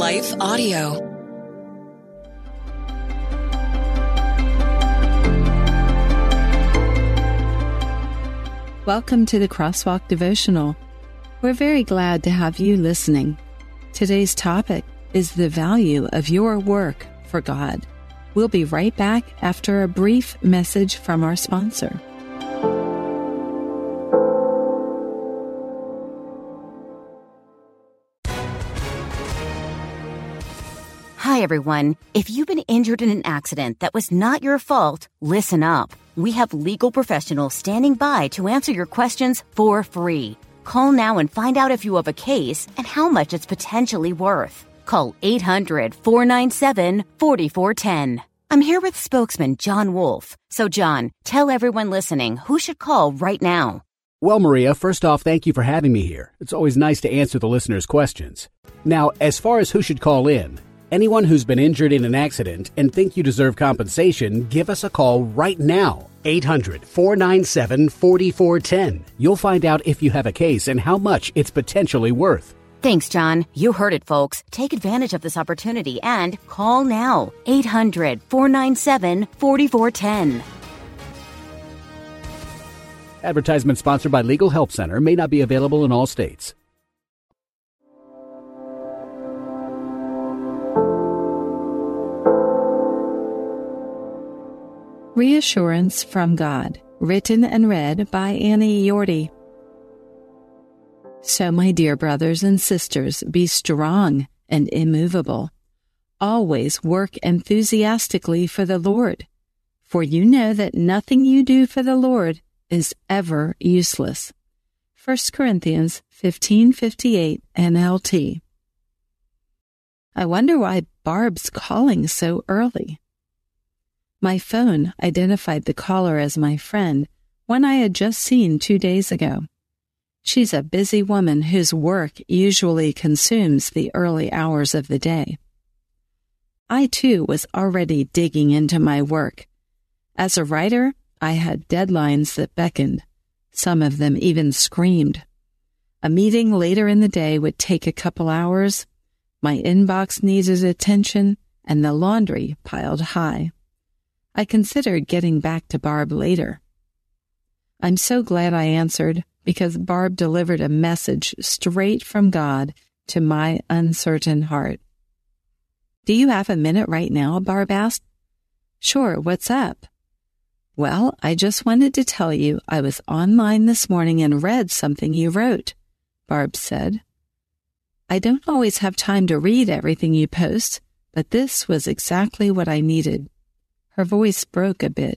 Life Audio. Welcome to the Crosswalk Devotional. We're very glad to have you listening. Today's topic is the value of your work for God. We'll be right back after a brief message from our sponsor. Hi, everyone. If you've been injured in an accident that was not your fault, listen up. We have legal professionals standing by to answer your questions for free. Call now and find out if you have a case and how much it's potentially worth. Call 800-497-4410. I'm here with spokesman John Wolf. So, John, tell everyone listening who should call right now. Well, Maria, first off, thank you for having me here. It's always nice to answer the listeners' questions. Now, as far as who should call in, anyone who's been injured in an accident and think you deserve compensation, give us a call right now. 800-497-4410. You'll find out if you have a case and how much it's potentially worth. Thanks, John. You heard it, folks. Take advantage of this opportunity and call now. 800-497-4410. Advertisement sponsored by Legal Help Center. May not be available in all states. Reassurance from God, written and read by Annie Yorty. So, my dear brothers and sisters, be strong and immovable. Always work enthusiastically for the Lord, for you know that nothing you do for the Lord is ever useless. 1 Corinthians 15:58 NLT. I wonder why Barb's calling so early. My phone identified the caller as my friend, one I had just seen 2 days ago. She's a busy woman whose work usually consumes the early hours of the day. I, too, was already digging into my work. As a writer, I had deadlines that beckoned. Some of them even screamed. A meeting later in the day would take a couple hours. My inbox needed attention, and the laundry piled high. I considered getting back to Barb later. I'm so glad I answered, because Barb delivered a message straight from God to my uncertain heart. Do you have a minute right now? Barb asked. Sure, what's up? Well, I just wanted to tell you I was online this morning and read something you wrote, Barb said. I don't always have time to read everything you post, but this was exactly what I needed. Her voice broke a bit.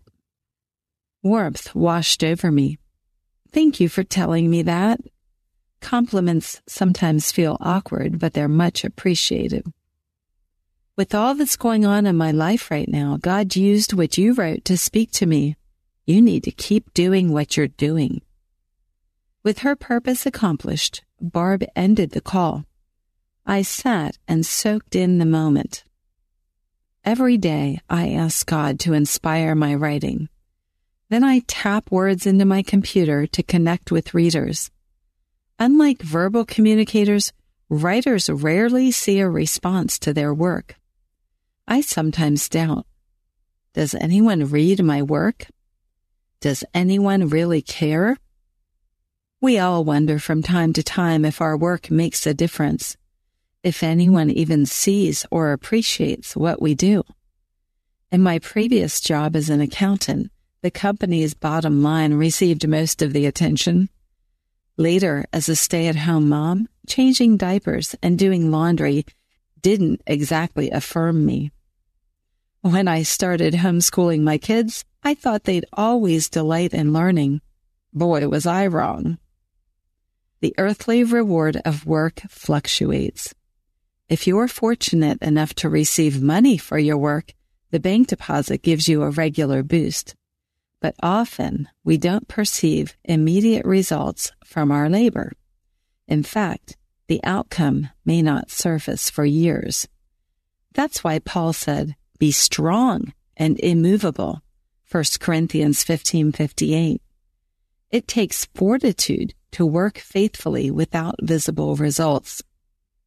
Warmth washed over me. Thank you for telling me that. Compliments sometimes feel awkward, but they're much appreciated. With all that's going on in my life right now, God used what you wrote to speak to me. You need to keep doing what you're doing. With her purpose accomplished, Barb ended the call. I sat and soaked in the moment. Every day, I ask God to inspire my writing. Then I tap words into my computer to connect with readers. Unlike verbal communicators, writers rarely see a response to their work. I sometimes doubt, does anyone read my work? Does anyone really care? We all wonder from time to time if our work makes a difference, if anyone even sees or appreciates what we do. In my previous job as an accountant, the company's bottom line received most of the attention. Later, as a stay-at-home mom, changing diapers and doing laundry didn't exactly affirm me. When I started homeschooling my kids, I thought they'd always delight in learning. Boy, was I wrong. The earthly reward of work fluctuates. If you're fortunate enough to receive money for your work, the bank deposit gives you a regular boost. But often, we don't perceive immediate results from our labor. In fact, the outcome may not surface for years. That's why Paul said, be strong and immovable, 1 Corinthians 15:58. It takes fortitude to work faithfully without visible results.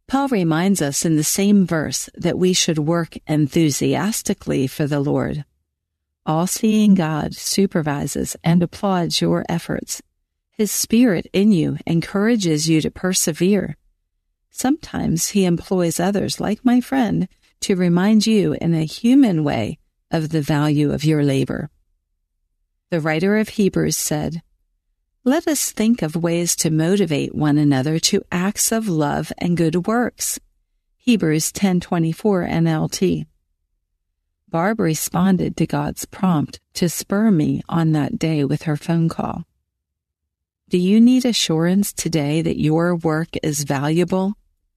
Paul reminds us in the same verse that we should work enthusiastically for the Lord. All-seeing God supervises and applauds your efforts. His Spirit in you encourages you to persevere. Sometimes He employs others, like my friend, to remind you in a human way of the value of your labor. The writer of Hebrews said, "Let us think of ways to motivate one another to acts of love and good works." Hebrews 10:24 NLT. Barb responded to God's prompt to spur me on that day with her phone call. Do you need assurance today that your work is valuable?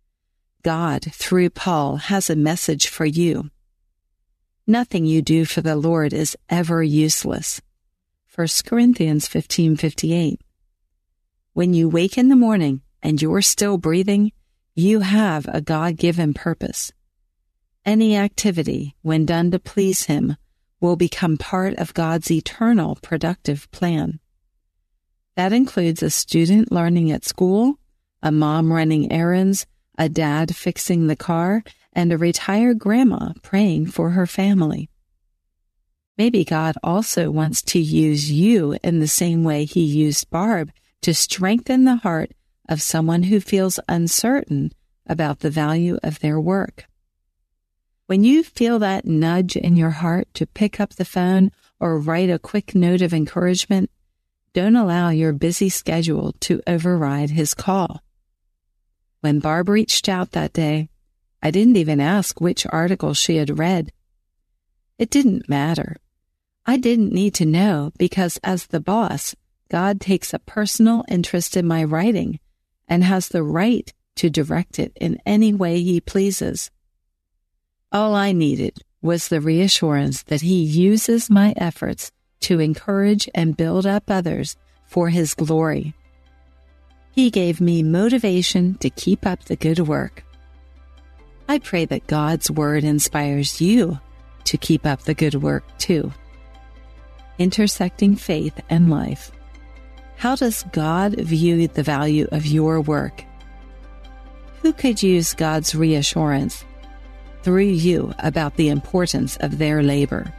God, through Paul, has a message for you. Nothing you do for the Lord is ever useless. 1 Corinthians 15:58. When you wake in the morning and you're still breathing, you have a God-given purpose. Any activity, when done to please Him, will become part of God's eternal productive plan. That includes a student learning at school, a mom running errands, a dad fixing the car, and a retired grandma praying for her family. Maybe God also wants to use you in the same way He used Barb to strengthen the heart of someone who feels uncertain about the value of their work. When you feel that nudge in your heart to pick up the phone or write a quick note of encouragement, don't allow your busy schedule to override His call. When Barb reached out that day, I didn't even ask which article she had read. It didn't matter. I didn't need to know because as the boss, God takes a personal interest in my writing and has the right to direct it in any way He pleases. All I needed was the reassurance that He uses my efforts to encourage and build up others for His glory. He gave me motivation to keep up the good work. I pray that God's Word inspires you to keep up the good work too. Intersecting faith and life. How does God view the value of your work? Who could use God's reassurance through you about the importance of their labor?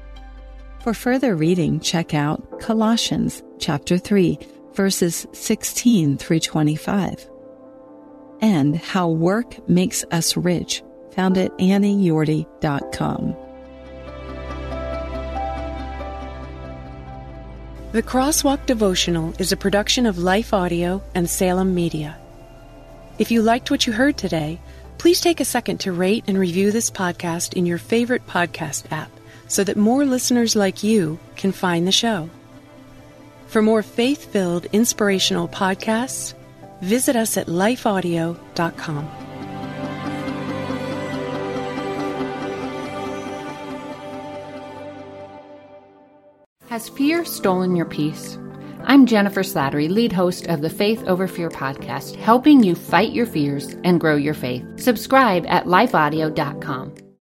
For further reading, check out Colossians chapter 3, verses 16 through 25. And How Work Makes Us Rich, found at AnnieYordy.com. The Crosswalk Devotional is a production of Life Audio and Salem Media. If you liked what you heard today, please take a second to rate and review this podcast in your favorite podcast app so that more listeners like you can find the show. For more faith-filled, inspirational podcasts, visit us at lifeaudio.com. Has fear stolen your peace? I'm Jennifer Slattery, lead host of the Faith Over Fear podcast, helping you fight your fears and grow your faith. Subscribe at lifeaudio.com.